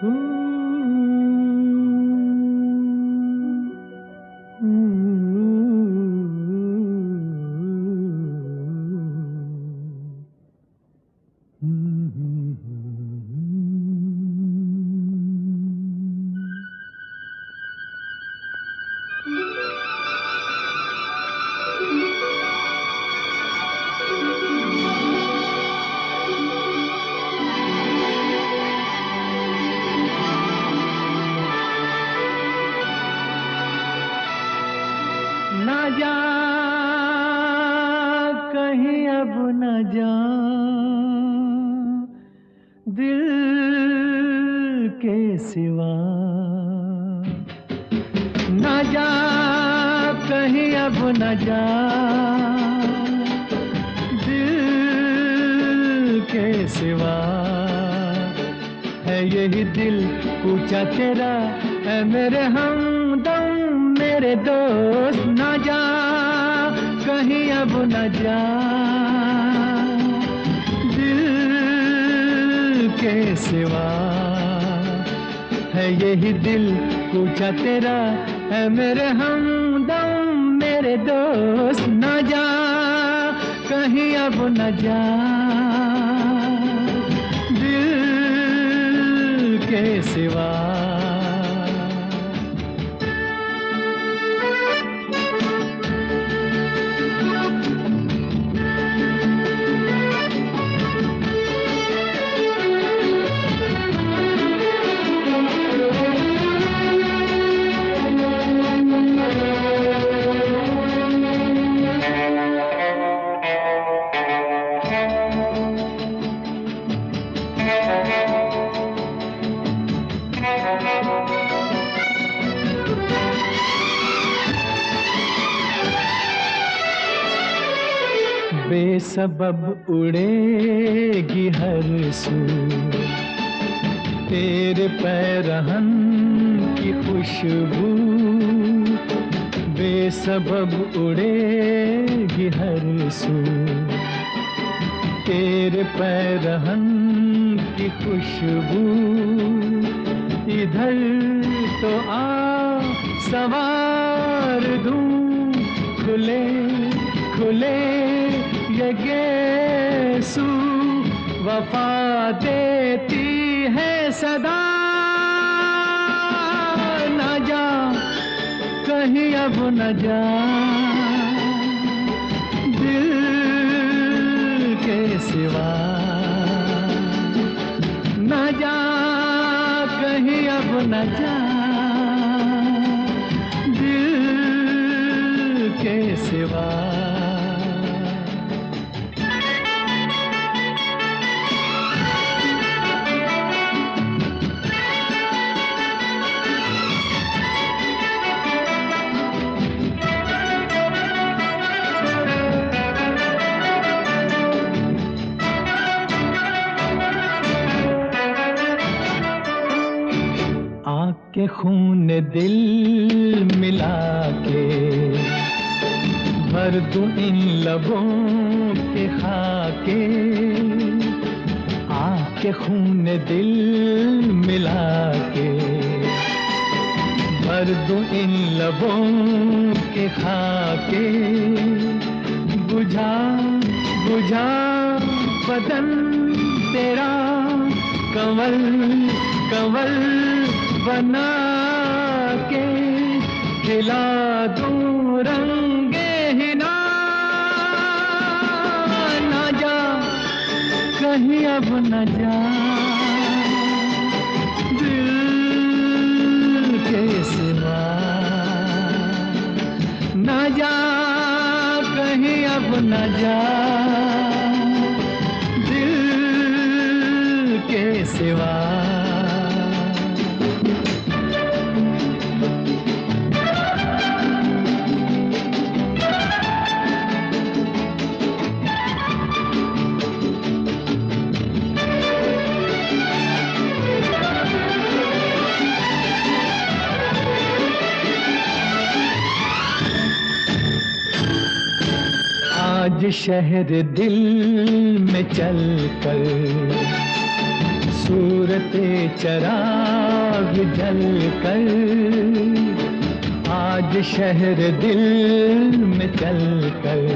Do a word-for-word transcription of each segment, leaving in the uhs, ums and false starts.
ना जा कहीं अब न जा दिल के सिवा, ना जा कहीं अब न जा दिल के सिवा, है यही दिल पूछा तेरा है मेरे हमदम मेरे दोस्त। ना जा कहीं अब न जा दिल के सिवा, है यही दिल पूछा तेरा है मेरे हमदम मेरे दोस्त। ना जा कहीं अब न जा दिल के सिवा। बेसबब उड़ेगी हर सू तेरे पैरहन की खुशबू, बेसबब उड़ेगी हर सू तेरे पैरहन की खुशबू। इधर तो आ सवार दूं खुले खुले ये गेसू, वफा देती है सदा। ना जा कहीं अब न जा दिल के सिवा, ना जा कहीं अब न जा दिल के सिवा। के खून दिल मिला के भर दूं इन लबों के खाके, आके खून दिल मिला के भर दूं इन लबों के खाके। बुझा बुझा बदन तेरा कंवल कंवल बना के, खिला दूं रंगे हिना। ना जा कहीं अब न जा दिल के सिवा, ना जा कहीं अब न जा दिल के सिवा। आज शहर दिल में चल कर सूरते चराग जल कर आज शहर दिल में चल कर,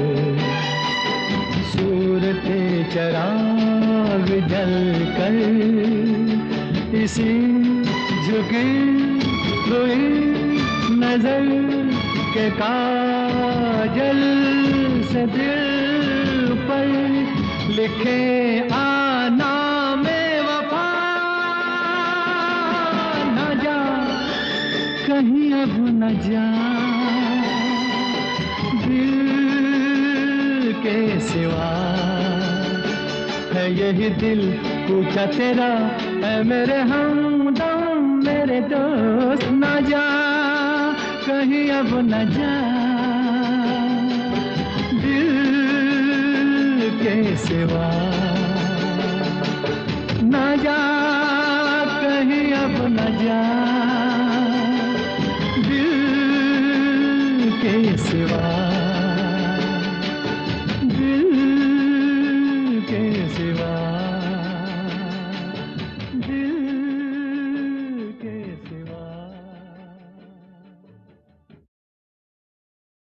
सूरते चराग जल कर इसी झुकी हुई नजर के काजल से दिल पर लिखे आना में वफा न जा, कहीं अब न जा दिल के सिवा। है यही दिल पूछा तेरा, है मेरे हमदम मेरे दोस्त, न जा कहीं अब न जा दिल के सिवा, न जा।